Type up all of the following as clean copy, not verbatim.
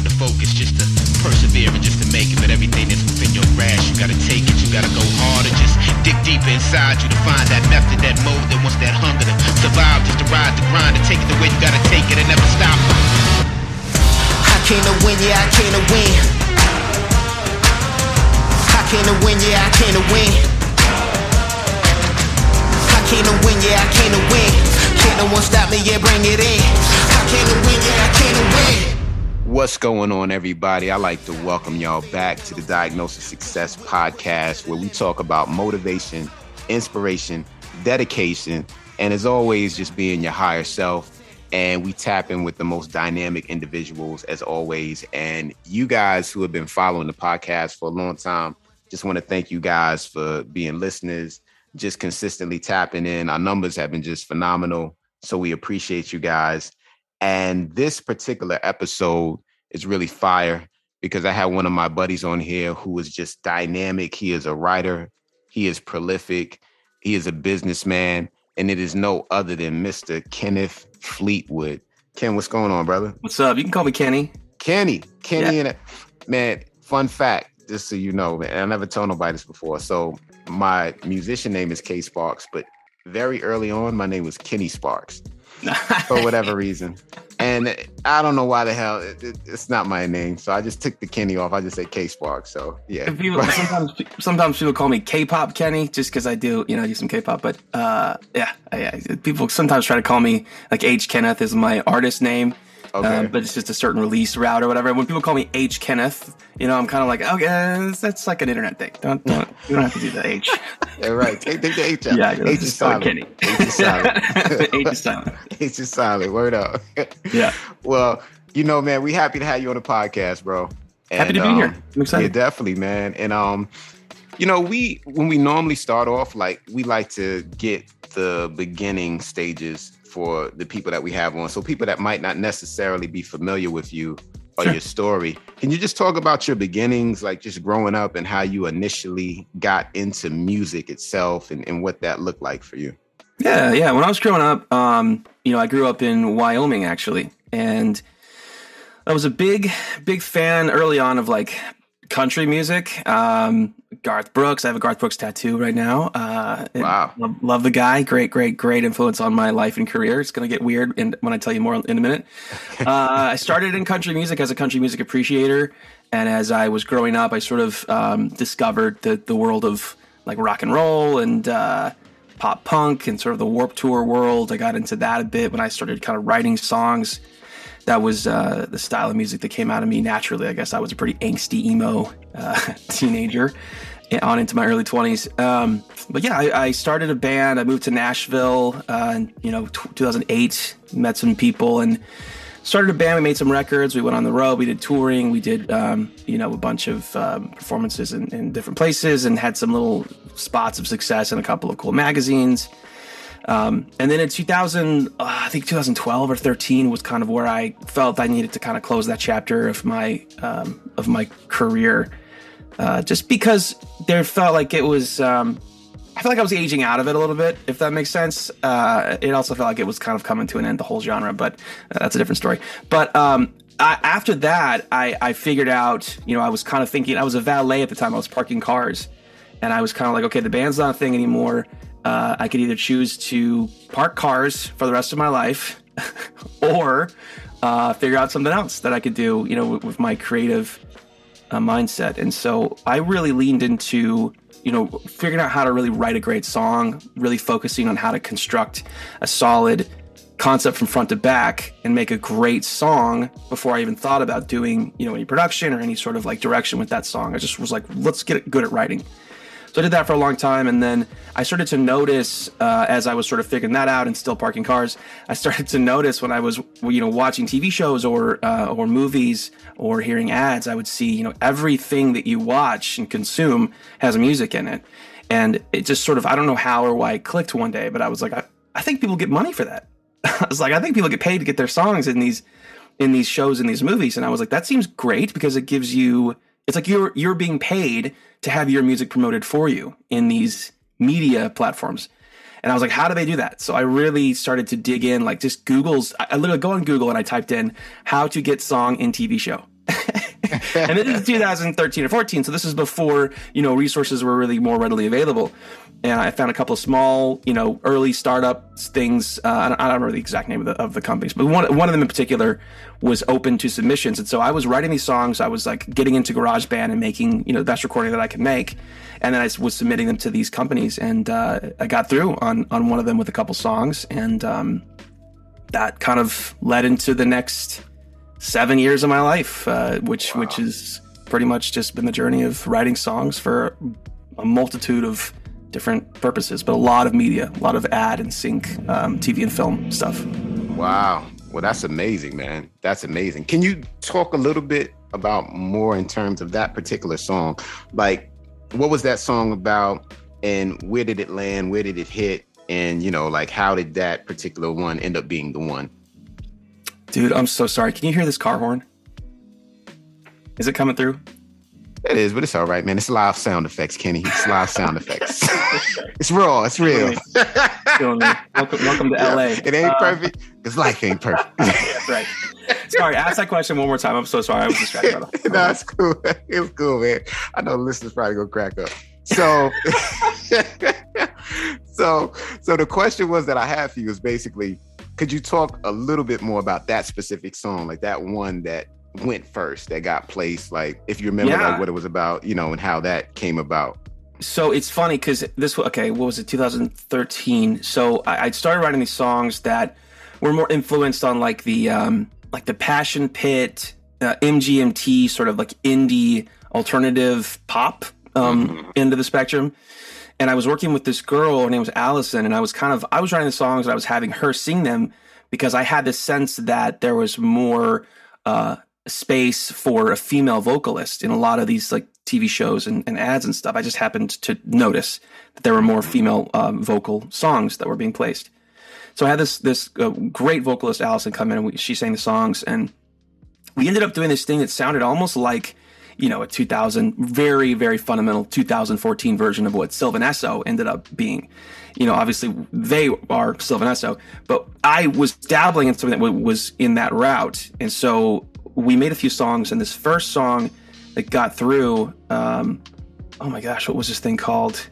hard to focus, just to persevere and just to make it. But everything that's within your grasp, you gotta take it, you gotta go harder. Just dig deeper inside you to find that method, that mode that wants that hunger to survive, just to ride the grind, to take it the way you gotta take it and never stop. I came to win, yeah, I came to win. I came to win, yeah, I came to win. I came to win, yeah, I came to win. Can't no one stop me, yeah, bring it in. I came to win, yeah, I came to win. What's going on, everybody? I'd like to welcome y'all back to the Diagnosis Success Podcast, where we talk about motivation, inspiration, dedication, and as always, just being your higher self. And we tap in with the most dynamic individuals as always. And you guys who have been following the podcast for a long time, just want to thank you guys for being listeners, just consistently tapping in. Our numbers have been just phenomenal. So we appreciate you guys. And this particular episode is really fire because I had one of my buddies on here who is just dynamic. He is a writer. He is prolific. He is a businessman. And it is no other than Mr. Kenneth Fleetwood. Ken, what's going on, brother? What's up? You can call me Kenny. Kenny. Yeah. Man, fun fact, just so you know, man, I never told nobody this before. So my musician name is K Sparks, but very early on, my name was Kenny Sparks for whatever reason. And I don't know why the hell it's not my name. So I just took the Kenny off. I just say K Sparks. So yeah. Sometimes people call me K-pop Kenny just because I do some K-pop. But people sometimes try to call me like H Kenneth is my artist name. Okay. But it's just a certain release route or whatever. When people call me H Kenneth, I'm kind of like, okay, that's like an internet thing. You don't have to do the H. Yeah, right. Take the H out. Yeah, H is silent. Kenny. H is silent. H is silent. H is silent. Word up. Yeah. Well, man, we happy to have you on the podcast, bro. And, happy to be here. I'm excited. Yeah, definitely, man. And when we normally start off, like we like to get the beginning stages for the people that we have on. So people that might not necessarily be familiar with you or your story. Can you just talk about your beginnings, like just growing up and how you initially got into music itself and what that looked like for you? Yeah. When I was growing up, I grew up in Wyoming actually. And I was a big fan early on of like country music. Garth Brooks. I have a Garth Brooks tattoo right now. Wow. Love the guy. Great influence on my life and career. It's going to get weird when I tell you more in a minute. I started in country music as a country music appreciator. And as I was growing up, I sort of discovered the world of like rock and roll and pop punk and sort of the Warped Tour world. I got into that a bit when I started kind of writing songs. That was the style of music that came out of me naturally. I guess I was a pretty angsty emo teenager on into my early 20s. But yeah, I started a band. I moved to Nashville in 2008, met some people and started a band. We made some records. We went on the road. We did touring. We did, a bunch of performances in different places and had some little spots of success in a couple of cool magazines. And then in 2012 or 13 was kind of where I felt I needed to kind of close that chapter of my career, just because there felt like it was, I felt like I was aging out of it a little bit, if that makes sense. It also felt like it was kind of coming to an end, the whole genre, but that's a different story. But after that, I figured out, I was kind of thinking, I was a valet at the time. I was parking cars, and I was kind of like, okay, the band's not a thing anymore. I could either choose to park cars for the rest of my life or figure out something else that I could do, with my creative mindset. And so I really leaned into, figuring out how to really write a great song, really focusing on how to construct a solid concept from front to back and make a great song before I even thought about doing, any production or any sort of like direction with that song. I just was like, let's get good at writing. So I did that for a long time, and then I started to notice as I was sort of figuring that out and still parking cars, I started to notice when I was, watching TV shows or movies or hearing ads, I would see, everything that you watch and consume has music in it, and it just sort of, I don't know how or why it clicked one day, but I was like, I think people get money for that. I was like, I think people get paid to get their songs in these shows, in these movies, and I was like, that seems great because it gives you. It's like you're being paid to have your music promoted for you in these media platforms. And I was like, how do they do that? So I really started to dig in, like just I literally go on Google and I typed in how to get song in TV show. And this is 2013 or 14, so this is before, resources were really more readily available. And I found a couple of small, early startup things. I don't remember the exact name of the companies, but one of them in particular was open to submissions. And so I was writing these songs. I was like getting into GarageBand and making, the best recording that I could make. And then I was submitting them to these companies. And I got through on one of them with a couple songs. And that kind of led into the next 7 years of my life, which is pretty much just been the journey of writing songs for a multitude of different purposes, but a lot of media, a lot of ad and sync, TV and film stuff. Wow. Well, that's amazing, man. That's amazing. Can you talk a little bit about more in terms of that particular song? Like, what was that song about, and where did it land? Where did it hit? And, like, how did that particular one end up being the one? Dude, I'm so sorry. Can you hear this car horn? Is it coming through? It is, but it's all right, man. It's live sound effects, Kenny. It's live sound effects. It's raw. It's real. Welcome to LA. It ain't perfect because life ain't perfect. That's right. Sorry, ask that question one more time. I'm so sorry. I was distracted. No, it's cool. It was cool, man. I know the listeners probably gonna crack up. So, so the question was that I have for you is basically, could you talk a little bit more about that specific song, like that one that went first, that got placed, like if you remember like what it was about, and how that came about? So it's funny because what was it, 2013? So I started writing these songs that were more influenced on like the Passion Pit, MGMT, sort of like indie alternative pop end of the spectrum. And I was working with this girl, her name was Allison, and I was writing the songs and I was having her sing them because I had this sense that there was more space for a female vocalist in a lot of these like TV shows and ads and stuff. I just happened to notice that there were more female vocal songs that were being placed. So I had this great vocalist, Allison, come in, and she sang the songs, and we ended up doing this thing that sounded almost like, a 2000, very, very fundamental 2014 version of what Sylvan Esso ended up being. Obviously they are Sylvan Esso, but I was dabbling in something that was in that route. And so we made a few songs, and this first song that got through, oh my gosh, what was this thing called?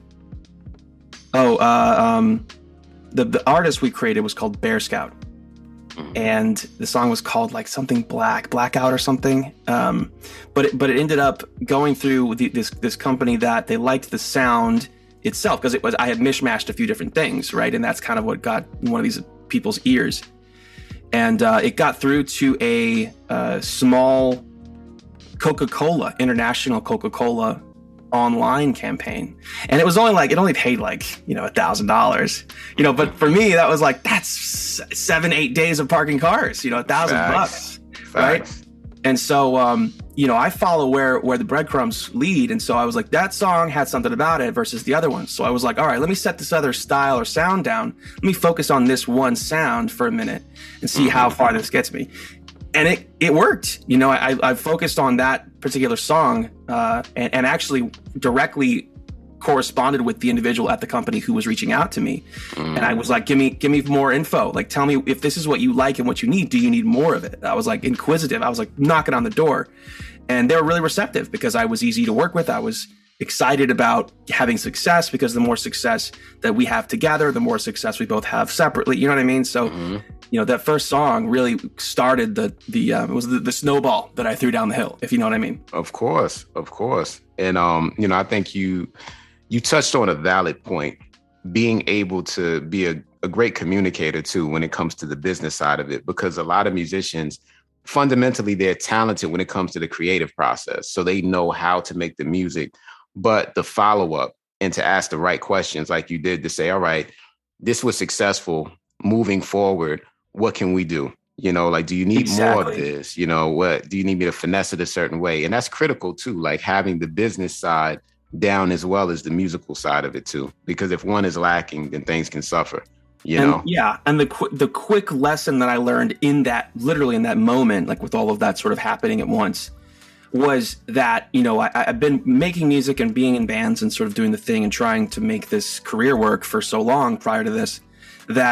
The artist we created was called Bear Scout. And the song was called like something Blackout or something. But it ended up going through this company that they liked the sound itself, because I had mishmashed a few different things, right? And that's kind of what got one of these people's ears. And it got through to a small Coca-Cola, international Coca-Cola online campaign. And it was only paid like, $1,000, but for me, that was like, that's 7-8 days of parking cars, $1,000, right? And so, I follow where the breadcrumbs lead. And so I was like, that song had something about it versus the other one. So I was like, all right, let me set this other style or sound down. Let me focus on this one sound for a minute and see how far this gets me. And it worked. I focused on that particular song and actually directly corresponded with the individual at the company who was reaching out to me. And I was like, give me more info. Like, tell me if this is what you like and what you need. Do you need more of it? I was like inquisitive. I was like knocking on the door. And they were really receptive because I was easy to work with. I was excited about having success because the more success that we have together, the more success we both have separately. You know what I mean? So, that first song really started it was the snowball that I threw down the hill, if you know what I mean. Of course. And, I think you touched on a valid point, being able to be a great communicator too, when it comes to the business side of it, because a lot of musicians, fundamentally, they're talented when it comes to the creative process. So they know how to make the music, but the follow-up and to ask the right questions like you did to say, all right, this was successful, moving forward, what can we do? Do you need more of this? What do you need me to finesse it a certain way? And that's critical too, like having the business side down as well as the musical side of it too, because if one is lacking, then things can suffer. Yeah. And the quick lesson that I learned literally in that moment, like with all of that sort of happening at once, was that, I've been making music and being in bands and sort of doing the thing and trying to make this career work for so long prior to this, that,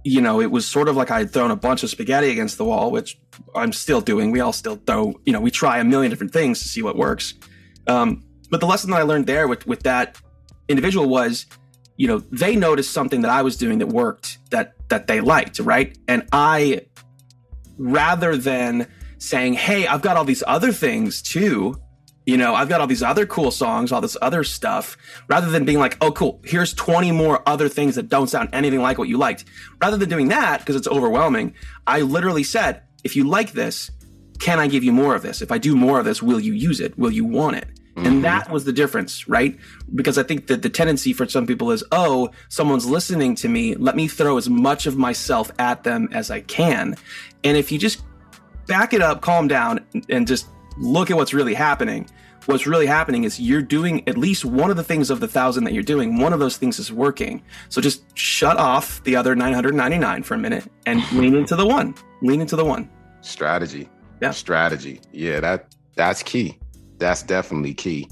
it was sort of like I had thrown a bunch of spaghetti against the wall, which I'm still doing. We all still throw, we try a million different things to see what works. But the lesson that I learned there with that individual was, they noticed something that I was doing that worked, that they liked, right? And I, rather than saying, hey, I've got all these other things too, I've got all these other cool songs, all this other stuff, rather than being like, oh, cool, here's 20 more other things that don't sound anything like what you liked. Rather than doing that, because it's overwhelming, I literally said, if you like this, can I give you more of this? If I do more of this, will you use it? Will you want it? And that was the difference, right? Because I think that the tendency for some people is, oh, someone's listening to me. Let me throw as much of myself at them as I can. And if you just back it up, calm down, and just look at what's really happening. What's really happening is you're doing at least one of the things of the 1,000 that you're doing. One of those things is working. So just shut off the other 999 for a minute and lean into the one. Lean into the one. Strategy. Yeah. Strategy. Yeah, that's key. That's definitely key.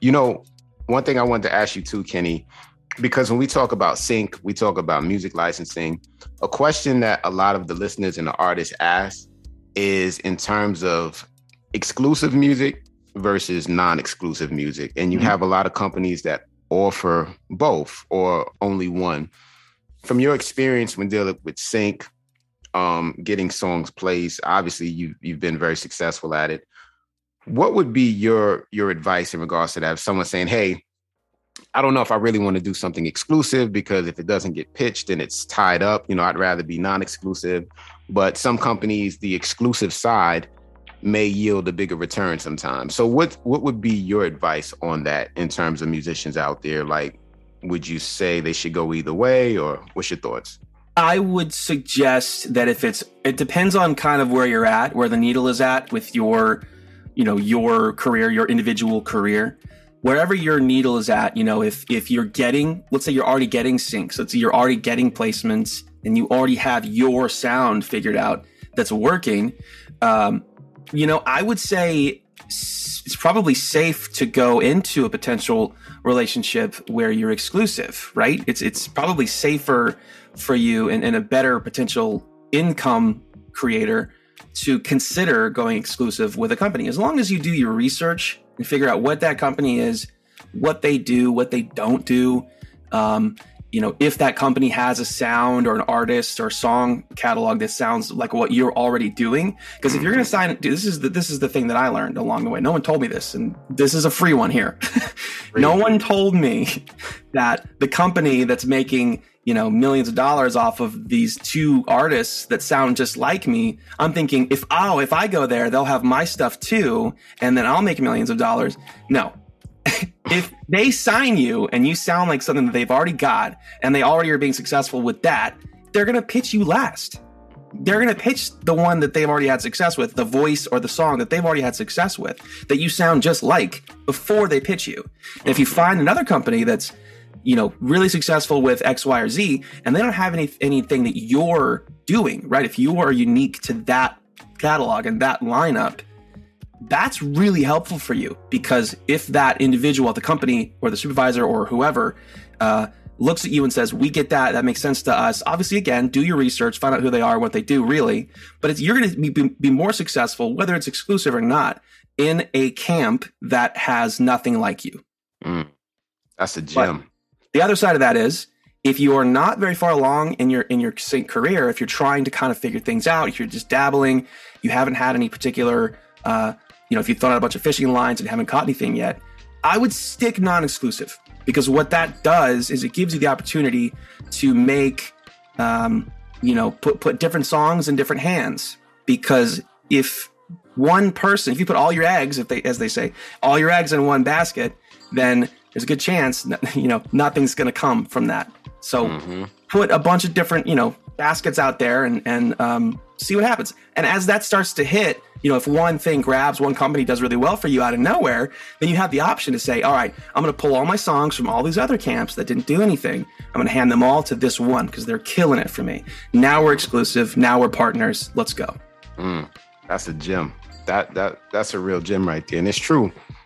One thing I wanted to ask you too, Kenny, because when we talk about sync, we talk about music licensing. A question that a lot of the listeners and the artists ask is in terms of exclusive music versus non-exclusive music. And you have a lot of companies that offer both or only one. From your experience when dealing with sync, getting songs placed, obviously you've been very successful at it. What would be your advice in regards to that? If someone's saying, hey, I don't know if I really want to do something exclusive because if it doesn't get pitched and it's tied up, I'd rather be non-exclusive. But some companies, the exclusive side may yield a bigger return sometimes. So what would be your advice on that in terms of musicians out there? Like, would you say they should go either way, or what's your thoughts? I would suggest that it depends on kind of where you're at, where the needle is at with your career, your individual career, wherever your needle is at. If you're getting, let's say you're already getting syncs, let's say you're already getting placements and you already have your sound figured out that's working. I would say it's probably safe to go into a potential relationship where you're exclusive, right? It's probably safer for you and a better potential income creator to consider going exclusive with a company, as long as you do your research and figure out what that company is, what they do, what they don't do. If that company has a sound or an artist or song catalog that sounds like what you're already doing. Because if you're going to sign, this is the thing that I learned along the way. No one told me this, and this is a free one here. No one told me that the company that's making millions of dollars off of these two artists that sound just like me, I'm thinking if I go there, they'll have my stuff too, and then I'll make millions of dollars. No. If they sign you and you sound like something that they've already got and they already are being successful with that, they're going to pitch you last. They're going to pitch the one that they've already had success with, the voice or the song that they've already had success with, that you sound just like, before they pitch you. And if you find another company that's really successful with X, Y, or Z, and they don't have anything that you're doing, right? If you are unique to that catalog and that lineup, that's really helpful for you, because if that individual at the company or the supervisor or whoever looks at you and says, we get that, that makes sense to us. Obviously, again, do your research, find out who they are, what they do really, but you're going to be more successful, whether it's exclusive or not, in a camp that has nothing like you. That's a gem. But the other side of that is, if you are not very far along in your sync career, if you're trying to kind of figure things out, if you're just dabbling, you haven't had any particular, if you've thrown out a bunch of fishing lines and haven't caught anything yet, I would stick non-exclusive, because what that does is it gives you the opportunity to make, put different songs in different hands. Because if you put all your eggs, as they say, all your eggs in one basket, then there's a good chance, nothing's going to come from that. So put a bunch of different, baskets out there and see what happens. And as that starts to hit, if one thing grabs, one company does really well for you out of nowhere, then you have the option to say, all right, I'm going to pull all my songs from all these other camps that didn't do anything. I'm going to hand them all to this one because they're killing it for me. Now we're exclusive. Now we're partners. Let's go. That's a gem. That's a real gem right there. And it's true.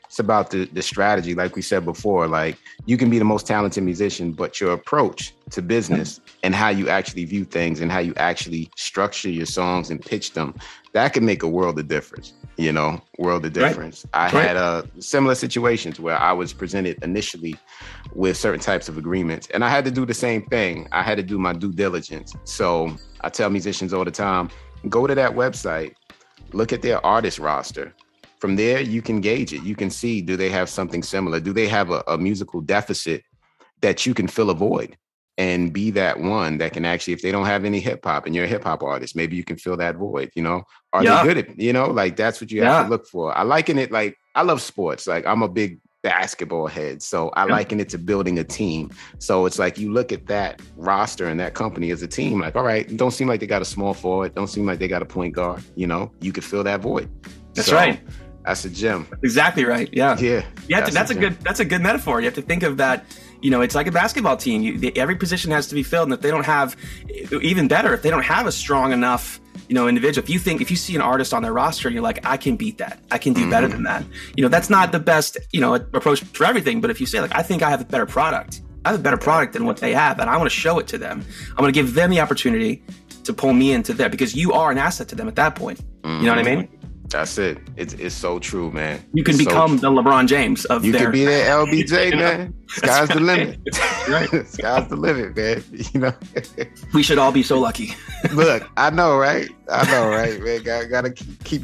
It's about the strategy. Like we said before, like you can be the most talented musician, but your approach to business and how you actually view things and how you actually structure your songs and pitch them, that can make a world of difference, world of difference. Right. I had similar situations where I was presented initially with certain types of agreements, and I had to do the same thing. I had to do my due diligence. So I tell musicians all the time, go to that website, look at their artist roster. From there, you can gauge it. You can see, do they have something similar? Do they have a musical deficit that you can fill a void and be that one that can actually, if they don't have any hip hop and you're a hip hop artist, maybe you can fill that void, Are they good at, like that's what you have to look for. I liken it like, I love sports. Like I'm a big basketball head. So I liken it to building a team. So it's like you look at that roster and that company as a team, like, all right, don't seem like they got a small forward. Don't seem like they got a point guard. You could fill that void. That's right. That's a gem. Exactly right. Yeah. Yeah. That's a good metaphor. You have to think of that. It's like a basketball team. Every position has to be filled. And if they don't have, even better, if they don't have a strong enough, individual, if you see an artist on their roster and you're like, I can beat that. I can do better than that. That's not the best, approach for everything. But if you say like, I think I have a better product. I have a better product than what they have. And I want to show it to them. I'm going to give them the opportunity to pull me into there because you are an asset to them at that point. You know what I mean? That's it. It's so true, man. You can become the LeBron James of you their... can be that LBJ, man. Sky's the limit. Right. Sky's the limit, man. We should all be so lucky. Look, I know, right, man. Gotta keep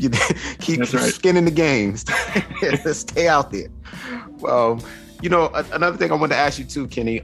skin in the game. Stay out there. Well, another thing I wanted to ask you too, Kenny.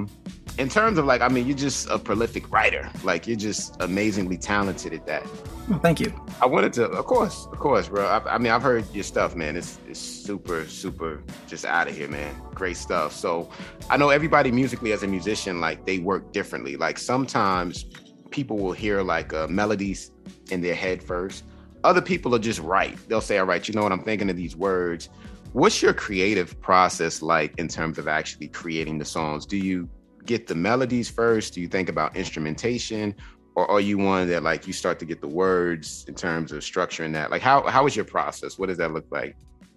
In terms of you're just a prolific writer. Like you're just amazingly talented at that. Well, thank you. I wanted to, of course, bro. I've heard your stuff, man. It's super, super just out of here, man. Great stuff. So I know everybody musically as a musician, like they work differently. Like sometimes people will hear melodies in their head first. Other people are just write. They'll say, all right, I'm thinking of these words. What's your creative process like in terms of actually creating the songs? Do you get the melodies first? Do you think about instrumentation? Or are you one that you start to get the words in terms of structuring that? Like how is your process? What does that look like?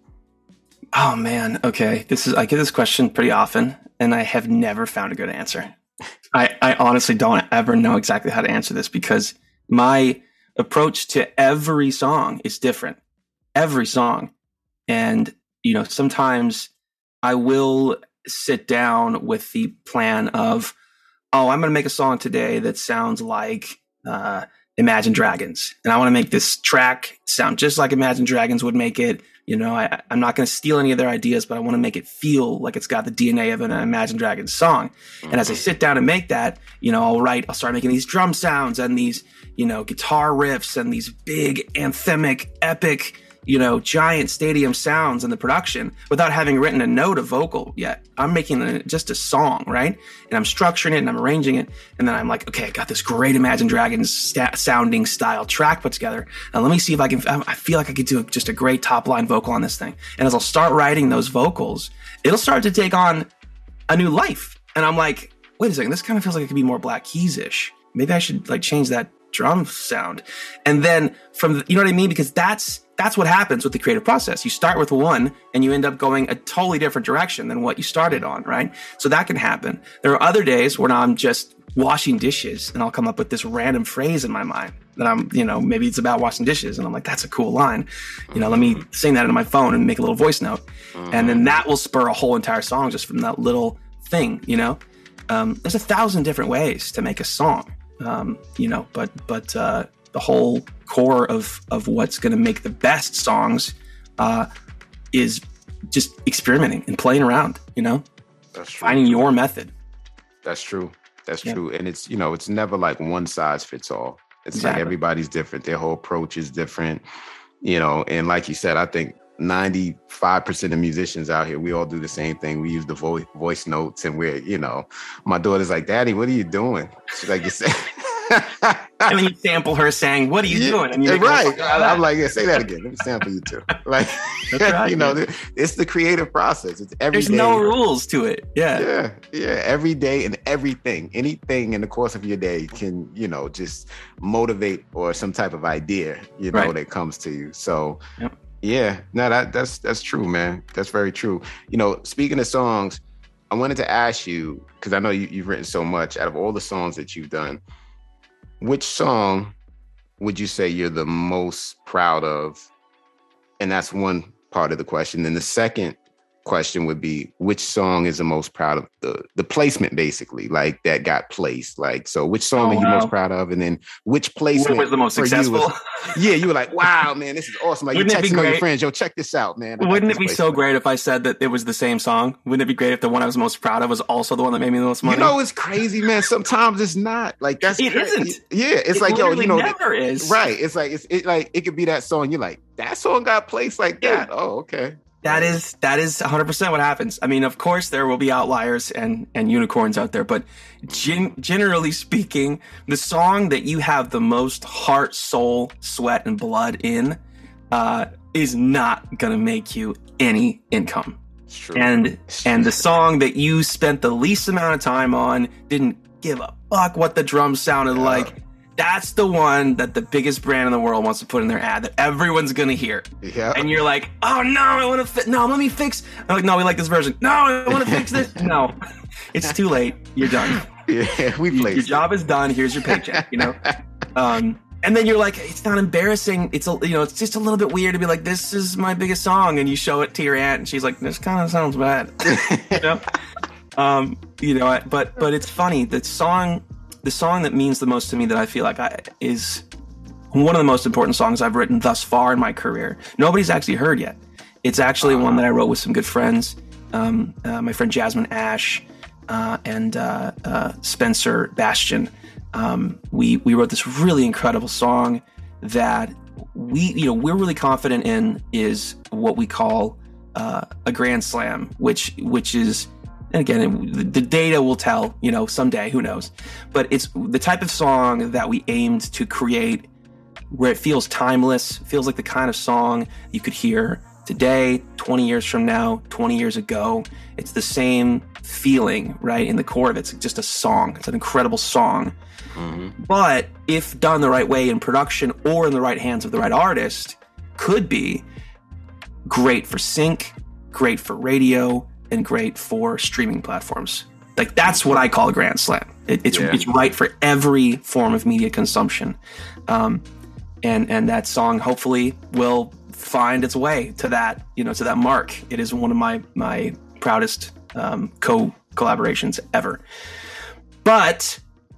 Oh man. Okay. I get this question pretty often and I have never found a good answer. I honestly don't ever know exactly how to answer this because my approach to every song is different. Every song. And, sometimes I will sit down with the plan of, I'm going to make a song today that sounds like Imagine Dragons. And I want to make this track sound just like Imagine Dragons would make it. I'm not going to steal any of their ideas, but I want to make it feel like it's got the DNA of an Imagine Dragons song. And as I sit down and make that, I'll start making these drum sounds and these, guitar riffs and these big anthemic, epic, giant stadium sounds in the production without having written a note of vocal yet. I'm making just a song, right? And I'm structuring it and I'm arranging it. And then I'm like, okay, I got this great Imagine Dragons sounding style track put together. Now let me see if I feel like I could do just a great top line vocal on this thing. And as I'll start writing those vocals, it'll start to take on a new life. And I'm like, wait a second, this kind of feels like it could be more Black Keys-ish. Maybe I should change that drum sound. And then you know what I mean? Because that's what happens with the creative process. You start with one and you end up going a totally different direction than what you started on, right? So that can happen. There are other days when I'm just washing dishes and I'll come up with this random phrase in my mind that I'm, maybe it's about washing dishes. And I'm like, that's a cool line. Let me sing that into my phone and make a little voice note. And then that will spur a whole entire song just from that little thing, There's 1,000 different ways to make a song, but the whole core of what's going to make the best songs is just experimenting and playing around, That's true. Finding your method. That's true. And it's, it's never like one size fits all. It's exactly. Like everybody's different. Their whole approach is different, and like you said, I think 95% of musicians out here, we all do the same thing. We use the voice notes and we're, my daughter's like, Daddy, what are you doing? She's like, you said. And then you sample her saying, what are you doing? And you're right. I'm like, yeah, say that again. Let me sample you too. Like, that's right, it's the creative process. It's every There's day. No rules to it. Yeah. Every day and anything in the course of your day can, just motivate or some type of idea, that comes to you. So Yeah, no, that's true, man. That's very true. Speaking of songs, I wanted to ask you, because I know you've written so much. Out of all the songs that you've done, which song would you say you're the most proud of? And that's one part of the question. Then the second question would be, which song is the most proud of the placement, basically, like that got placed? Like, so which song are you most proud of? And then which placement was the most successful? You were like, wow, man, this is awesome. Like, you're texting all your friends, yo, check this out, man. Wouldn't it be so great if I said that it was the same song? Wouldn't it be great if the one I was most proud of was also the one that made me the most money? It's crazy, man. Sometimes it's not. Like, that's it isn't. Yeah, it's like, never is. Right. It's like it could be that song. You're like, that song got placed like that. Oh, okay. That is 100% what happens. I mean, of course, there will be outliers and unicorns out there, but generally speaking, the song that you have the most heart, soul, sweat, and blood in is not going to make you any income. It's true. And the song that you spent the least amount of time on, didn't give a fuck what the drums sounded like. That's the one that the biggest brand in the world wants to put in their ad that everyone's going to hear. Yeah. And you're like, oh, no, I want to let me fix. I'm like, no, we like this version. No, I want to fix this. No, it's too late. You're done. Yeah, your job is done. Here's your paycheck, And then you're like, it's not embarrassing. It's it's just a little bit weird to be like, this is my biggest song. And you show it to your aunt and she's like, this kind of sounds bad. But it's funny. The song that means the most to me that I feel like is one of the most important songs I've written thus far in my career. Nobody's actually heard yet. It's actually one that I wrote with some good friends, my friend Jasmine Ash and Spencer Bastian. We wrote this really incredible song that we're really confident in is what we call a grand slam, which is. And again, the data will tell, someday, who knows. But it's the type of song that we aimed to create where it feels timeless, feels like the kind of song you could hear today, 20 years from now, 20 years ago. It's the same feeling, right? In the core of it, it's just a song. It's an incredible song. Mm-hmm. But if done the right way in production or in the right hands of the right artist, could be great for sync, great for radio, and great for streaming platforms. Like, that's what I call a grand slam. It's right for every form of media consumption. And that song hopefully will find its way to that, to that mark. It is one of my proudest collaborations ever. But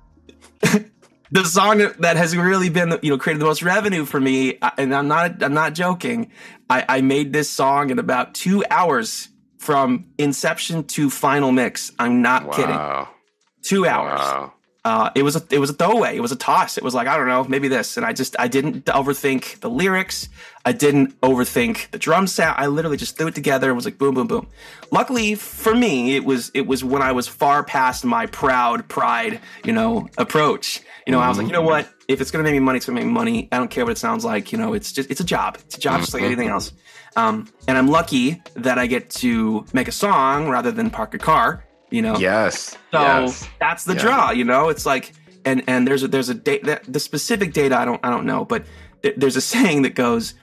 the song that has really been, created the most revenue for me, and I'm not joking, I made this song in about 2 hours from inception to final mix. I'm not kidding. 2 hours. Wow. It was a throwaway. It was a toss. It was like, I don't know, maybe this. And I didn't overthink the lyrics. I didn't overthink the drum sound. I literally just threw it together. It was like boom, boom, boom. Luckily for me, it was when I was far past my pride, approach. I was like, you know what? If it's going to make me money, it's going to make me money. I don't care what it sounds like. It's a job. It's a job just like anything else. And I'm lucky that I get to make a song rather than park a car, Yes. So that's the draw, It's like, and there's a date, the specific data I don't know, but there's a saying that goes,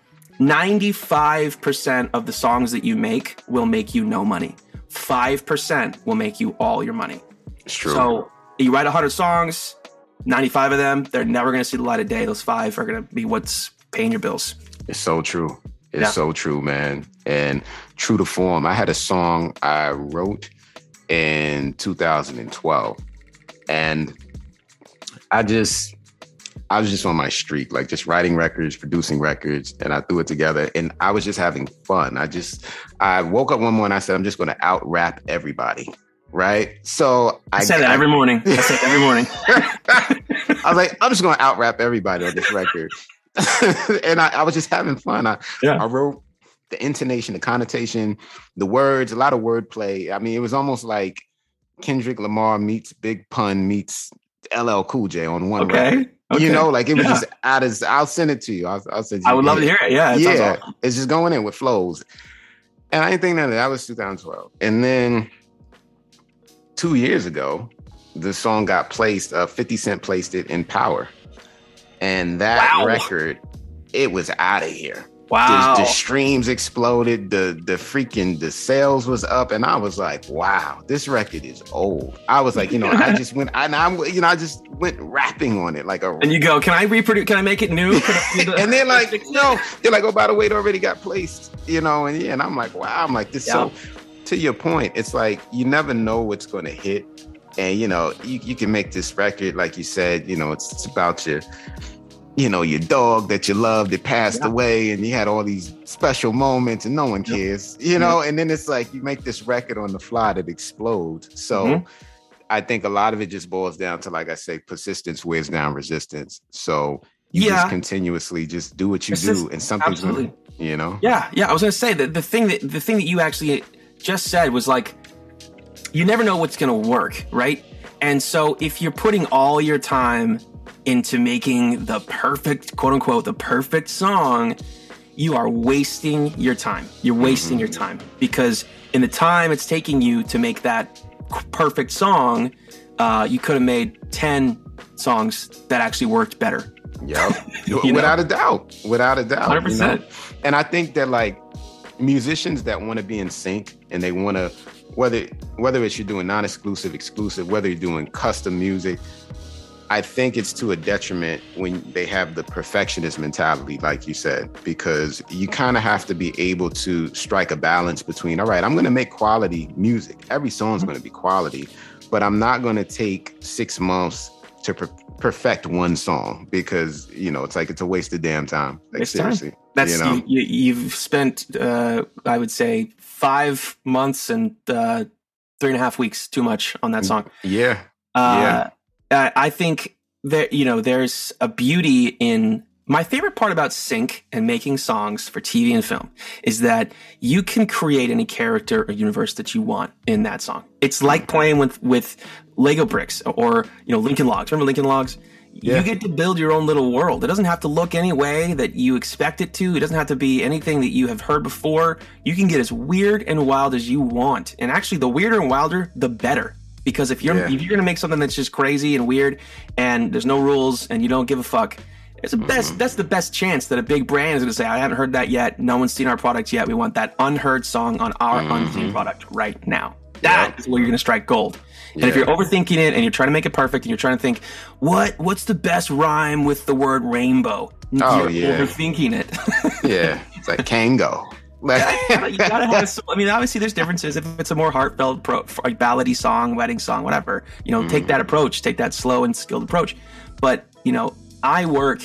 95% of the songs that you make will make you no money. 5% will make you all your money. It's true. So you write 100 songs, 95 of them, they're never going to see the light of day. Those 5 are going to be what's paying your bills. It's so true. It's so true, man. And true to form, I had a song I wrote in 2012. And I was just on my streak, like just writing records, producing records, and I threw it together and I was just having fun. I woke up one morning, I said, I'm just going to out rap everybody. Right. So I say that every morning. I say it every morning. I was like, I'm just going to out rap everybody on this record. And I was just having fun. I wrote the intonation, the connotation, the words, a lot of wordplay. I mean, it was almost like Kendrick Lamar meets Big Pun meets LL Cool J on one record. Okay. Like it was just I'll send it to you. I'll send you. I would love to hear it. Yeah. Awesome. It's just going in with flows. And I didn't think that was 2012. And then 2 years ago, the song got placed, 50 Cent placed it in Power. And that record, it was out of here. Wow. The streams exploded. The sales was up, and I was like, wow, this record is old. I was like, I just went rapping on it like a. And you go, can I reproduce? Can I make it new? And they're like, no. They're like, oh, by the way, it already got placed. And I'm like, wow. I'm like, this. Yeah. So to your point, it's like you never know what's going to hit, and you can make this record like you said. It's about your dog that you loved that passed away, and you had all these special moments and no one cares, and then it's like you make this record on the fly that explodes. So I think a lot of it just boils down to, like I say, persistence wears down resistance. So you just continuously just do what you do, and something's going to, Yeah. I was going to say that the thing that you actually just said was like, you never know what's going to work, right? And so if you're putting all your time into making the perfect, quote unquote, the perfect song, you are wasting your time. You're wasting your time, because in the time it's taking you to make that perfect song, you could have made 10 songs that actually worked better. Yeah, without a doubt. 100%. And I think that like musicians that want to be in sync, and they want to, whether it's you're doing non-exclusive, exclusive, whether you're doing custom music, I think it's to a detriment when they have the perfectionist mentality, like you said, because you kind of have to be able to strike a balance between, all right, I'm going to make quality music. Every song's going to be quality, but I'm not going to take 6 months to perfect one song, because, it's like it's a waste of damn time. Like, seriously. That's, you've spent, I would say, 5 months and 3.5 weeks too much on that song. Yeah. I think that, there's a beauty in, my favorite part about sync and making songs for TV and film is that you can create any character or universe that you want in that song. It's like playing with Lego bricks or, Lincoln Logs. Remember Lincoln Logs? Yeah. You get to build your own little world. It doesn't have to look any way that you expect it to. It doesn't have to be anything that you have heard before. You can get as weird and wild as you want. And actually, the weirder and wilder, the better. Because if you're going to make something that's just crazy and weird and there's no rules and you don't give a fuck, it's the best. That's the best chance that a big brand is going to say, I haven't heard that yet. No one's seen our product yet. We want that unheard song on our unseen product right now. That is where you're going to strike gold. And if you're overthinking it and you're trying to make it perfect and you're trying to think, what's the best rhyme with the word rainbow? You're overthinking it. It's like Kango. You gotta have. Obviously, there's differences. If it's a more heartfelt, ballady song, wedding song, whatever, take that approach, take that slow and skilled approach. But I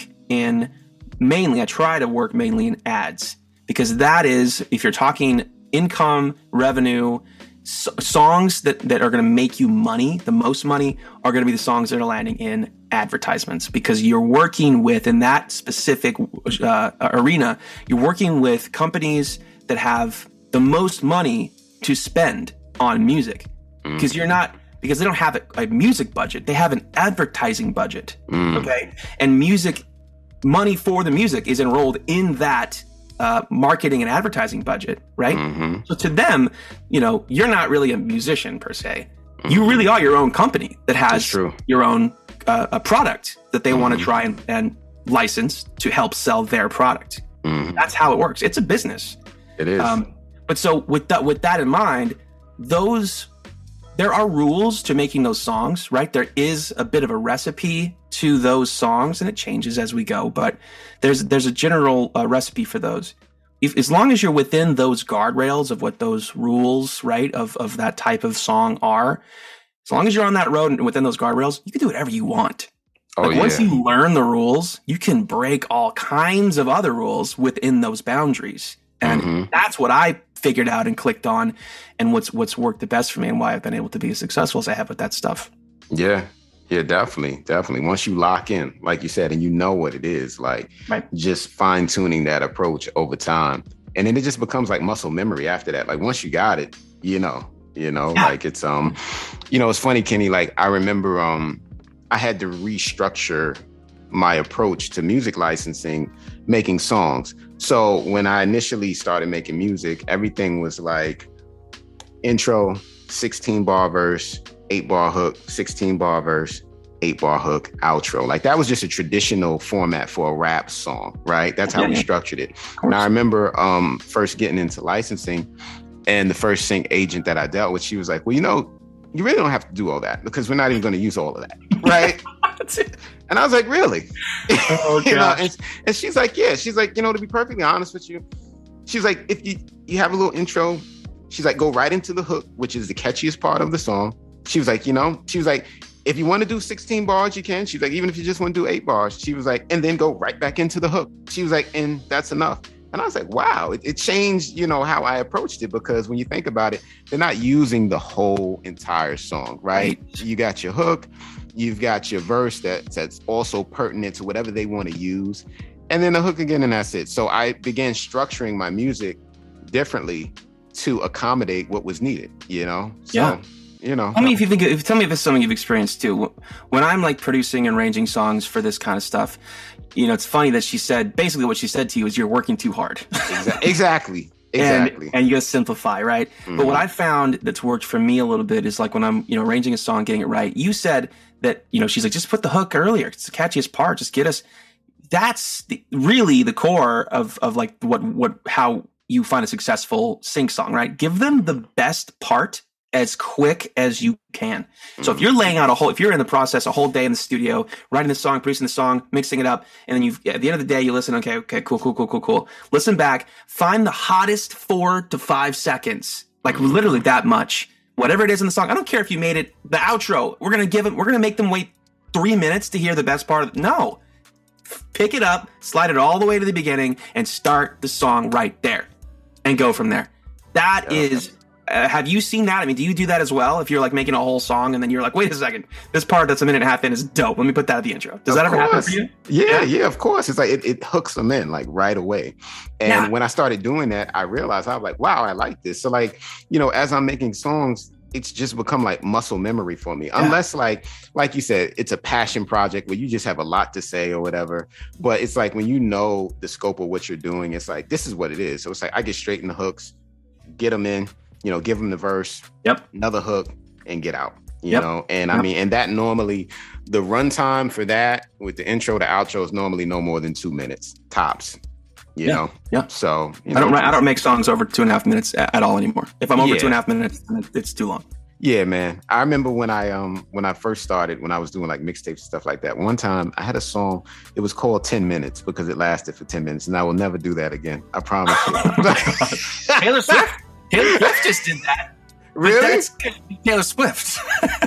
try to work mainly in ads, because that is, if you're talking income, revenue, songs that are going to make you money, the most money, are going to be the songs that are landing in advertisements, because you're working with, in that specific arena, you're working with companies that have the most money to spend on music, because they don't have a music budget, they have an advertising budget. Okay, and money for the music is enrolled in that marketing and advertising budget, right? So to them, you're not really a musician per se. You really are your own company that has your own a product that they want to try and license to help sell their product. That's how it works. It's a business. It is. But so with that in mind, there are rules to making those songs, right? There is a bit of a recipe to those songs, and it changes as we go. But there's a general recipe for those. As long as you're within those guardrails of what those rules, right, of that type of song are, as long as you're on that road and within those guardrails, you can do whatever you want. Once you learn the rules, you can break all kinds of other rules within those boundaries. And that's what I figured out and clicked on, and what's worked the best for me, and why I've been able to be as successful as I have with that stuff. Yeah, definitely. Once you lock in, like you said, and you know what it is, like just fine tuning that approach over time. And then it just becomes like muscle memory after that. Like once you got it, like it's, it's funny, Kenny, like I remember, I had to restructure my approach to music licensing, making songs. So when I initially started making music, everything was like intro, 16 bar verse, 8 bar hook, 16 bar verse, 8-bar hook, outro. Like that was just a traditional format for a rap song, right? That's how we structured it. Now I remember first getting into licensing, and the first sync agent that I dealt with, she was like, well, you know, you really don't have to do all that because we're not even going to use all of that, right? And I was like, really? Oh, you know, and she's like, yeah. She's like, you know, to be perfectly honest with you, she's like, if you have a little intro, she's like, go right into the hook, which is the catchiest part of the song. She was like, you know, she was like, if you want to do 16 bars, you can. She's like, even if you just want to do 8 bars, she was like, and then go right back into the hook. She was like, and that's enough. And I was like, wow, it changed, you know, how I approached it, because when you think about it, they're not using the whole entire song, right? You got your hook, you've got your verse that's also pertinent to whatever they want to use, and then the hook again, and that's it. So I began structuring my music differently to accommodate what was needed, you know? So, you know. Tell me if it's something you've experienced too. When I'm like producing and arranging songs for this kind of stuff, you know, it's funny that she said, basically what she said to you is you're working too hard. Exactly. And you gotta simplify, right? Mm-hmm. But what I found that's worked for me a little bit is like when I'm, you know, arranging a song, getting it right. You said that, you know, she's like, just put the hook earlier. It's the catchiest part. Just get us. That's really the core of like how you find a successful sync song, right? Give them the best part as quick as you can. So if you're laying out if you're in the process a whole day in the studio, writing the song, producing the song, mixing it up, and then at the end of the day, you listen, okay, cool. Listen back, find the hottest 4 to 5 seconds, like literally that much, whatever it is in the song. I don't care if you made it the outro. We're going to make them wait 3 minutes to hear the best part of it. No, pick it up, slide it all the way to the beginning and start the song right there and go from there. That is, have you seen that? I mean, do you do that as well? If you're like making a whole song and then you're like, wait a second, this part that's a minute and a half in is dope. Let me put that at the intro. Does that ever happen for you? Yeah, of course. It's like it hooks them in like right away. And when I started doing that, I realized I was like, wow, I like this. So like, you know, as I'm making songs, it's just become like muscle memory for me. Unless like you said, it's a passion project where you just have a lot to say or whatever. But it's like when you know the scope of what you're doing, it's like, this is what it is. So it's like, I get straight in the hooks, get them in, you know, give them the verse, another hook, and get out, you know? And I mean, and that normally, the runtime for that with the intro to outro is normally no more than 2 minutes tops, you know? Yeah. So, you know, I don't make songs over 2.5 minutes at all anymore. If I'm over 2.5 minutes, it's too long. Yeah, man. I remember when I first started, when I was doing like mixtapes and stuff like that, one time I had a song, it was called 10 Minutes because it lasted for 10 minutes. And I will never do that again. I promise you. Taylor Swift just did that. Really? That's Taylor Swift.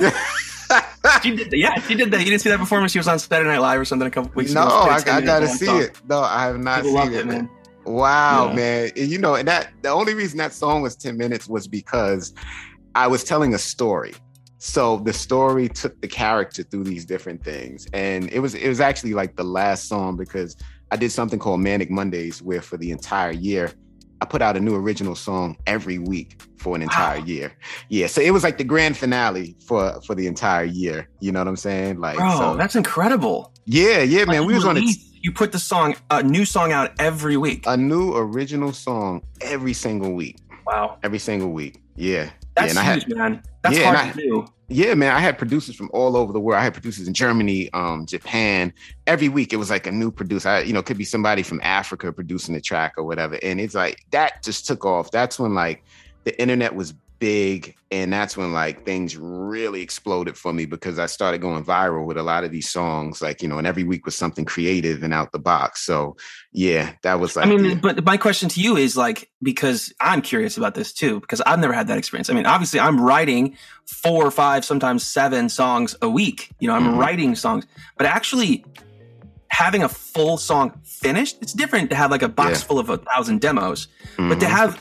She did that. You didn't see that performance? She was on Saturday Night Live or something a couple weeks ago. No, I gotta see it. No, I have not seen it, man. Wow, man. And, you know, and the only reason that song was 10 minutes was because I was telling a story. So the story took the character through these different things. And it was actually like the last song because I did something called Manic Mondays where for the entire year, I put out a new original song every week for an entire year. Yeah. So it was like the grand finale for the entire year. You know what I'm saying? Like, bro, that's incredible. Yeah, man. We was on it. You put a new song out every week. A new original song every single week. Wow. Every single week. Yeah. That's huge, man. That's hard to do. Yeah, man. I had producers from all over the world. I had producers in Germany, Japan. Every week it was like a new producer. It could be somebody from Africa producing a track or whatever. And it's like that just took off. That's when like the internet was big. And that's when like things really exploded for me because I started going viral with a lot of these songs, like, and every week was something creative and out the box. So yeah, that was like, but my question to you is like, because I'm curious about this too, because I've never had that experience. I mean, obviously I'm writing 4 or 5, sometimes 7 songs a week, I'm writing songs, but actually having a full song finished, it's different to have like a box full of 1,000 demos, but to have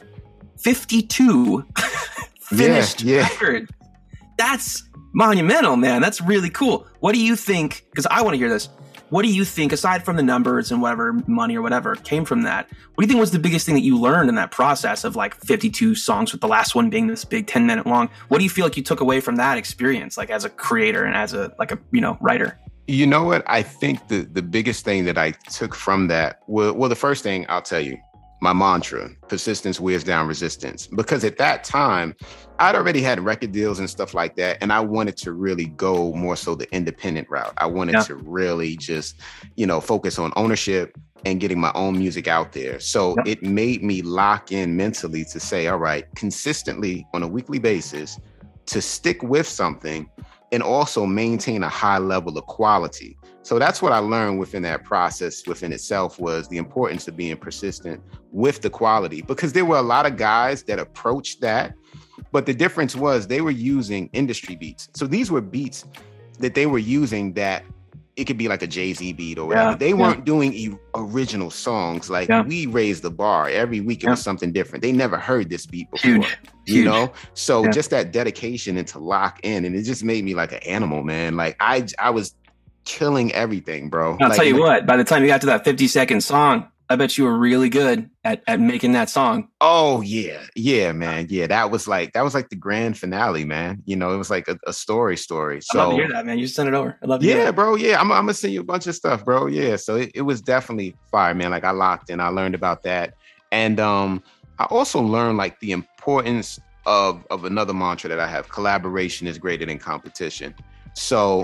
52 finished record, that's monumental, man. That's really cool. What do you think? Because I want to hear this. What do you think, aside from the numbers and whatever money or whatever came from that, what do you think was the biggest thing that you learned in that process of like 52 songs with the last one being this big 10-minute long? What do you feel like you took away from that experience, like as a creator and as a writer? You know what? I think the biggest thing that I took from that, well, the first thing I'll tell you, my mantra: persistence wears down resistance. Because at that time, I'd already had record deals and stuff like that. And I wanted to really go more so the independent route. I wanted to really just, focus on ownership and getting my own music out there. So it made me lock in mentally to say, all right, consistently on a weekly basis, to stick with something and also maintain a high level of quality. So that's what I learned within that process within itself, was the importance of being persistent with the quality, because there were a lot of guys that approached that, but the difference was they were using industry beats. So these were beats that they were using that it could be like a Jay-Z beat or whatever. They weren't doing original songs. Like we raised the bar every week. It was something different. They never heard this beat before, Huge. So just that dedication and to lock in, and it just made me like an animal, man. Like I was killing everything, bro. I'll tell you what, by the time you got to that 50-second song, I bet you were really good at making that song. Oh yeah. Yeah, man. Yeah. That was like the grand finale, man. It was like a story. So I'd love to hear that, man. You just send it over. I'd love to hear that. Bro. Yeah. I'm gonna send you a bunch of stuff, bro. Yeah. So it was definitely fire, man. Like I locked in, I learned about that. And I also learned like the importance of another mantra that I have: collaboration is greater than competition. So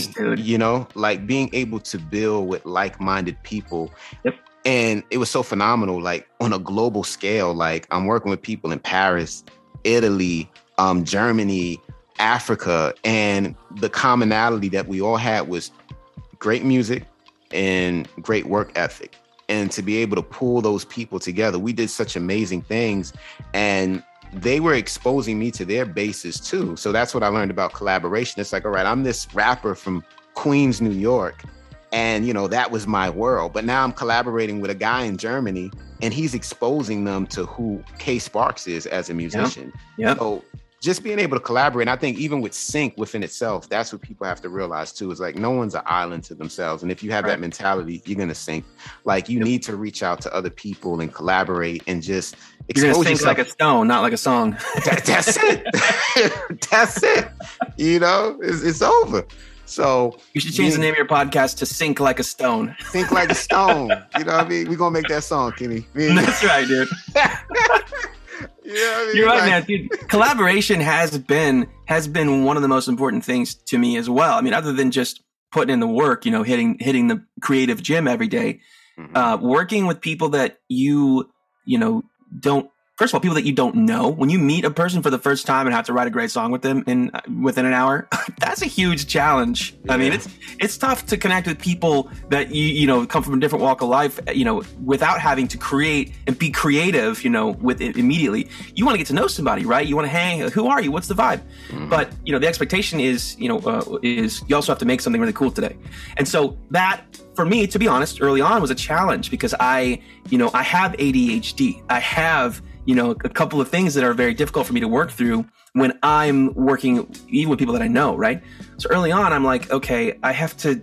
being able to build with like-minded people. Yep. And it was so phenomenal, like on a global scale. Like I'm working with people in Paris, Italy, Germany, Africa, and the commonality that we all had was great music and great work ethic. And to be able to pull those people together, we did such amazing things, and they were exposing me to their bases too. So that's what I learned about collaboration. It's like, all right, I'm this rapper from Queens, New York. And, that was my world. But now I'm collaborating with a guy in Germany, and he's exposing them to who K Sparks is as a musician. Yeah. So just being able to collaborate. And I think even with sync within itself, that's what people have to realize too, is like no one's an island to themselves. And if you have that mentality, you're going to sync. Like you need to reach out to other people and collaborate and just expose You're going to yourself. think like a stone, not like a song. That's it. That's it. It's over. So you should change the name of your podcast to Sink Like a Stone. Sink Like a Stone. You know what I mean? We're going to make that song, Kenny. That's right, dude. You're right, man. Dude, collaboration has been one of the most important things to me as well. I mean, other than just putting in the work, hitting the creative gym every day, working with people that you don't. First of all, people that you don't know. When you meet a person for the first time and have to write a great song with them within an hour, that's a huge challenge. Yeah. I mean, it's tough to connect with people that you come from a different walk of life, without having to create and be creative, with it immediately. You want to get to know somebody, right? You want to hang. Who are you? What's the vibe? Mm-hmm. But the expectation is you also have to make something really cool today. And so that, for me, to be honest, early on was a challenge because I have ADHD. I have a couple of things that are very difficult for me to work through when I'm working even with people that I know, right? So early on, I'm like, okay, I have to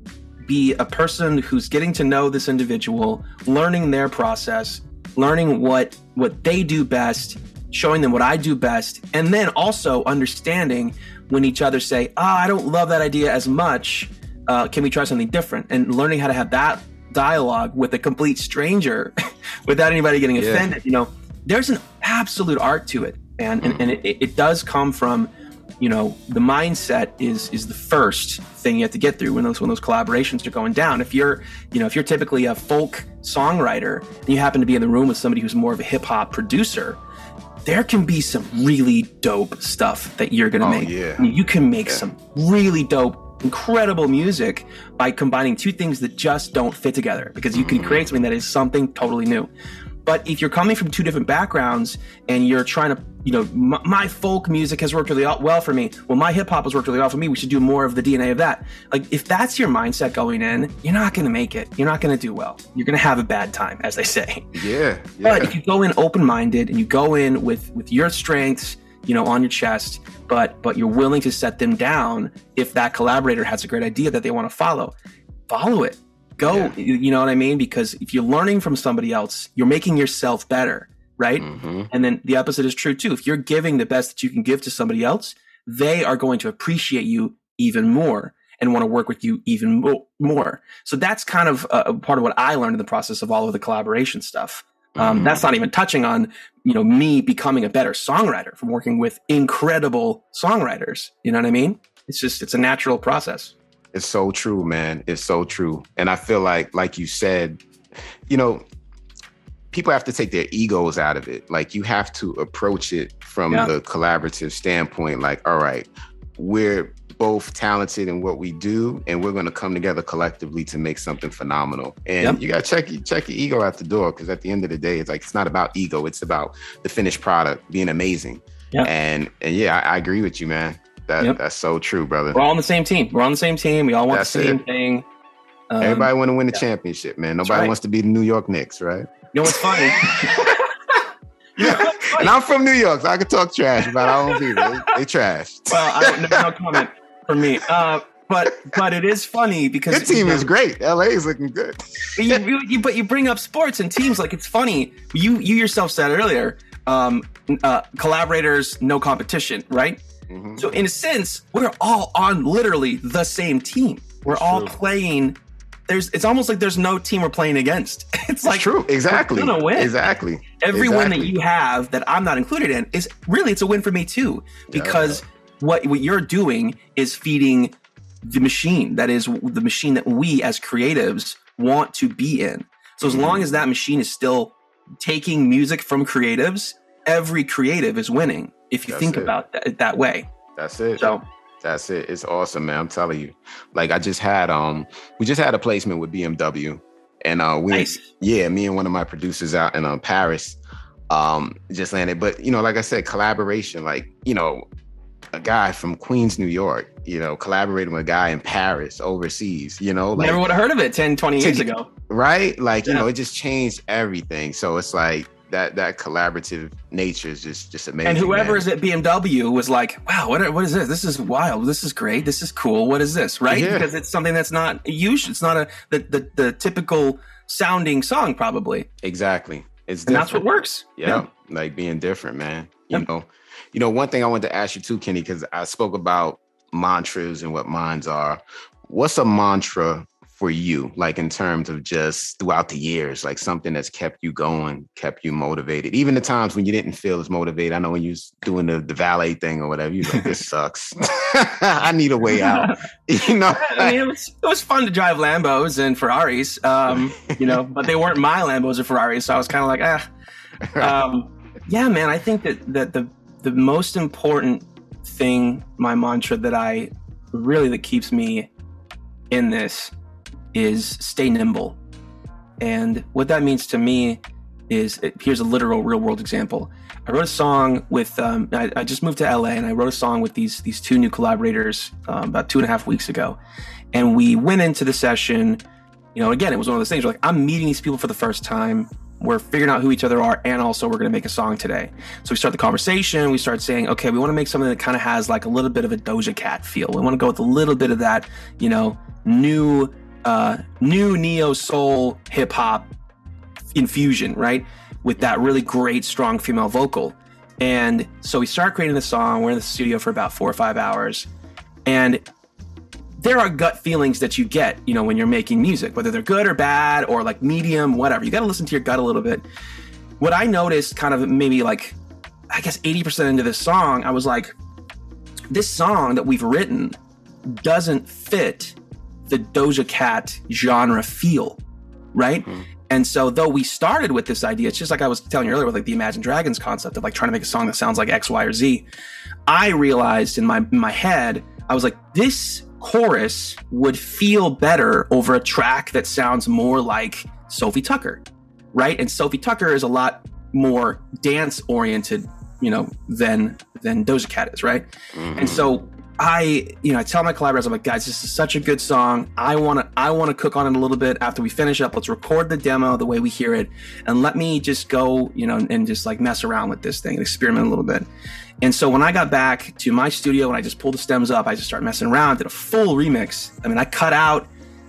be a person who's getting to know this individual, learning their process, learning what they do best, showing them what I do best, and then also understanding when each other say, I don't love that idea as much. Can we try something different? And learning how to have that dialogue with a complete stranger without anybody getting offended, there's an absolute art to it, and it does come from, the mindset is the first thing you have to get through when those collaborations are going down. If you're typically a folk songwriter and you happen to be in the room with somebody who's more of a hip hop producer, there can be some really dope stuff that you're going to make. Yeah. I mean, you can make some really dope, incredible music by combining two things that just don't fit together, because you can create something that is something totally new. But if you're coming from two different backgrounds and you're trying to, my folk music has worked really well for me. Well, my hip hop has worked really well for me. We should do more of the DNA of that. Like, if that's your mindset going in, you're not going to make it. You're not going to do well. You're going to have a bad time, as they say. Yeah. But if you go in open-minded and you go in with your strengths, on your chest, but you're willing to set them down if that collaborator has a great idea that they want to follow it. Go, you know what I mean? Because if you're learning from somebody else, you're making yourself better, right? Mm-hmm. And then the opposite is true too. If you're giving the best that you can give to somebody else, they are going to appreciate you even more and want to work with you even more. So that's kind of a part of what I learned in the process of all of the collaboration stuff. That's not even touching on, me becoming a better songwriter from working with incredible songwriters. You know what I mean? It's a natural process. It's so true, man. It's so true. And I feel like you said, people have to take their egos out of it. Like, you have to approach it from the collaborative standpoint. Like, all right, we're both talented in what we do, and we're going to come together collectively to make something phenomenal. And you got to check your ego out the door, because at the end of the day, it's not about ego. It's about the finished product being amazing. Yep. And I agree with you, man. That's so true, brother. We're all on the same team. We all want the same thing. Everybody want to win the championship, man. Nobody wants to be the New York Knicks, right? You know what's funny? And I'm from New York, so I can talk trash about our own people. They trash. Well, no comment from me. But it is funny because your team is great. LA is looking good. But you bring up sports and teams like it's funny. You yourself said earlier, collaborators, no competition, right? Mm-hmm. So in a sense, we're all on literally the same team. We're all playing. It's almost like there's no team we're playing against. It's like, true. Exactly. We're gonna win. Exactly. Every win that you have that I'm not included in is really, it's a win for me too, because what you're doing is feeding the machine. That is the machine that we as creatives want to be in. So as long as that machine is still taking music from creatives, every creative is winning. If you think about it that way. That's it. So that's it. It's awesome, man. I'm telling you. Like, I just had we just had a placement with BMW, and me and one of my producers out in Paris just landed. But like I said, collaboration, like, a guy from Queens, New York, collaborating with a guy in Paris overseas, like, never would have heard of it 10, 20 years ago. Right? Like, it just changed everything. So it's like that collaborative nature is just amazing. And whoever is at BMW was like, wow, what is this? This is wild. This is great. This is cool. What is this? Right? Yeah. Because it's something that's not used. It's not the typical sounding song, probably. Exactly. It's different. And that's what works. Yeah. Like being different, man. One thing I wanted to ask you too, Kenny, because I spoke about mantras and what mines are. What's a mantra for you, like in terms of just throughout the years, like something that's kept you going, kept you motivated, even the times when you didn't feel as motivated? I know when you was doing the valet thing or whatever, you're like, this sucks. I need a way out. I mean, it was fun to drive Lambos and Ferraris, but they weren't my Lambos or Ferraris, so I was kind of like, yeah, man. I think that the most important thing, my mantra that keeps me in this is stay nimble. And what that means to me is, here's a literal real world example. I wrote a song with, I just moved to LA, and I wrote a song with these two new collaborators about 2.5 weeks ago. And we went into the session, again, it was one of those things where, like, I'm meeting these people for the first time. We're figuring out who each other are, and also we're going to make a song today. So we start the conversation. We start saying, okay, we want to make something that kind of has like a little bit of a Doja Cat feel. We want to go with a little bit of that, new neo soul hip hop infusion, right? With that really great, strong female vocal. And so we start creating the song. We're in the studio for about 4 or 5 hours. And there are gut feelings that you get, when you're making music, whether they're good or bad or like medium, whatever. You got to listen to your gut a little bit. What I noticed kind of maybe like, I guess 80% into this song, I was like, this song that we've written doesn't fit the Doja Cat genre feel, right? Mm-hmm. And so though we started with this idea, it's just like I was telling you earlier with like the Imagine Dragons concept of like trying to make a song that sounds like X, Y, or Z. I realized in my head, I was like, this chorus would feel better over a track that sounds more like Sophie Tucker, right? And Sophie Tucker is a lot more dance oriented, than Doja Cat is, right? Mm-hmm. And so I tell my collaborators, I'm like, guys, this is such a good song. I want to cook on it a little bit after we finish up. Let's record the demo the way we hear it, and let me just go, and just like mess around with this thing and experiment a little bit. And so when I got back to my studio and I just pulled the stems up, I just started messing around, did a full remix. I mean, I cut out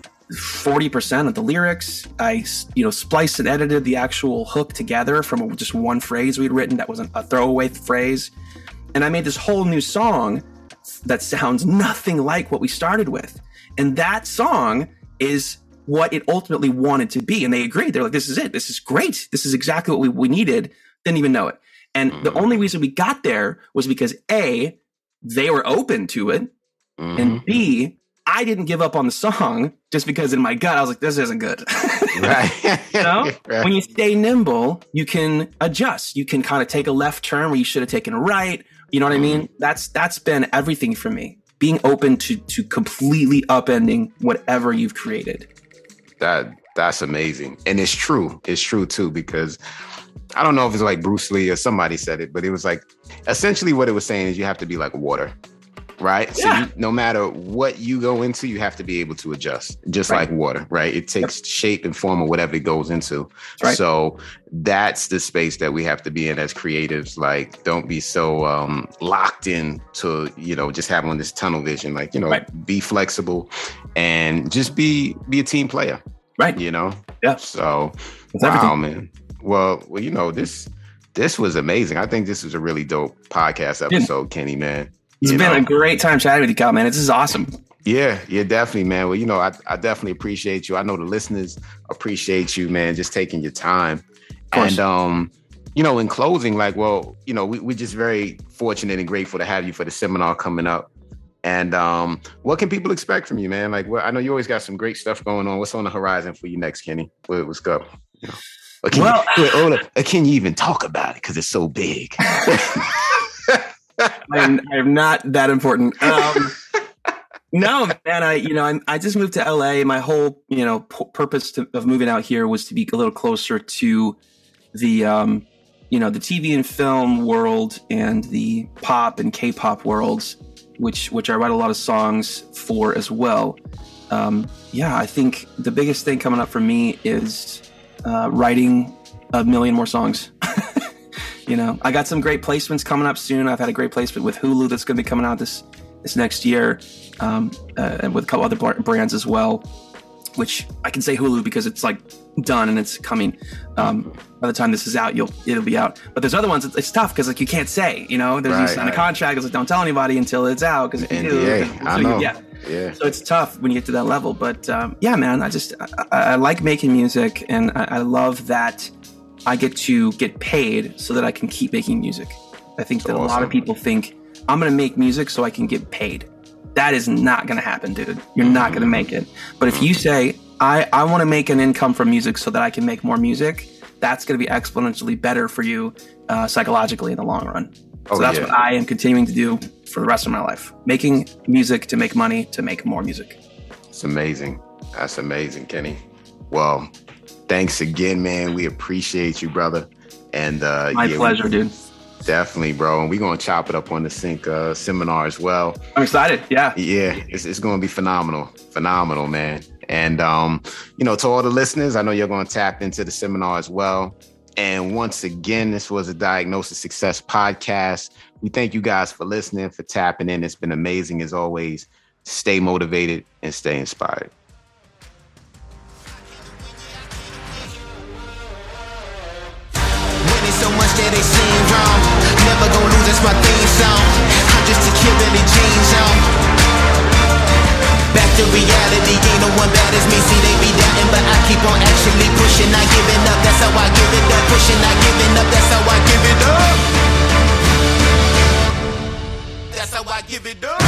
40% of the lyrics. I, spliced and edited the actual hook together from just one phrase we'd written that was a throwaway phrase. And I made this whole new song that sounds nothing like what we started with. And that song is what it ultimately wanted to be. And they agreed. They're like, this is it. This is great. This is exactly what we needed. Didn't even know it. And the only reason we got there was because A, they were open to it. And B, I didn't give up on the song just because in my gut, I was like, this isn't good. Right. Right. When you stay nimble, you can adjust. You can kind of take a left turn where you should have taken a right. You know what I mean? That's been everything for me. Being open to completely upending whatever you've created. That's amazing. And it's true. It's true too, because I don't know if it's like Bruce Lee or somebody said it, but it was like, essentially what it was saying is you have to be like water. Right. Yeah. So no matter what you go into, you have to be able to adjust, just like water. Right. It takes shape and form of whatever it goes into. Right. So that's the space that we have to be in as creatives. Like, don't be so locked in to, just having this tunnel vision, like, be flexible and just be a team player. Right. Yeah. So, that's wow, everything. man. Well, this was amazing. I think this was a really dope podcast episode, Kenny, man. It's been a great time chatting with you, Kyle, man. This is awesome. Yeah, definitely, man. Well, I definitely appreciate you. I know the listeners appreciate you, man, just taking your time. And, in closing, like, we're just very fortunate and grateful to have you for the seminar coming up. And what can people expect from you, man? Like, I know you always got some great stuff going on. What's on the horizon for you next, Kenny? What's up? Can you even talk about it? Because it's so big. I am not that important. No, man. I just moved to LA. My whole, purpose of moving out here was to be a little closer to the, the TV and film world and the pop and K-pop worlds, which I write a lot of songs for as well. I think the biggest thing coming up for me is writing 1 million more songs. I got some great placements coming up soon. I've had a great placement with Hulu that's going to be coming out this next year, and with a couple other brands as well, which I can say Hulu because it's like done and it's coming. By the time this is out, it'll be out. But there's other ones. It's tough because you can't say, you sign a contract. It's like, don't tell anybody until it's out. Because if you do, I know. Yeah. So it's tough when you get to that level. But man, I like making music, and I love that I get to get paid so that I can keep making music. I think that a lot of people think I'm going to make music so I can get paid. That is not going to happen, dude. You're not going to make it. But if you say, I want to make an income from music so that I can make more music, that's going to be exponentially better for you psychologically in the long run. So that's what I am continuing to do for the rest of my life. Making music to make money, to make more music. It's amazing. That's amazing, Kenny. Well, thanks again, man. We appreciate you, brother. And my pleasure, dude. Definitely, bro. And we're going to chop it up on the Sync seminar as well. I'm excited. Yeah. Yeah. It's going to be phenomenal. Phenomenal, man. And, to all the listeners, I know you're going to tap into the seminar as well. And once again, this was a Diagnosis Success podcast. We thank you guys for listening, for tapping in. It's been amazing as always. Stay motivated and stay inspired. So much that they seem wrong. Never gonna lose, that's my theme song. I'm just a kid in the jeans on. Back to reality, ain't no one bad as me. See, they be doubting, but I keep on actually pushing, not giving up. That's how I give it up. Pushing, not giving up. That's how I give it up. That's how I give it up.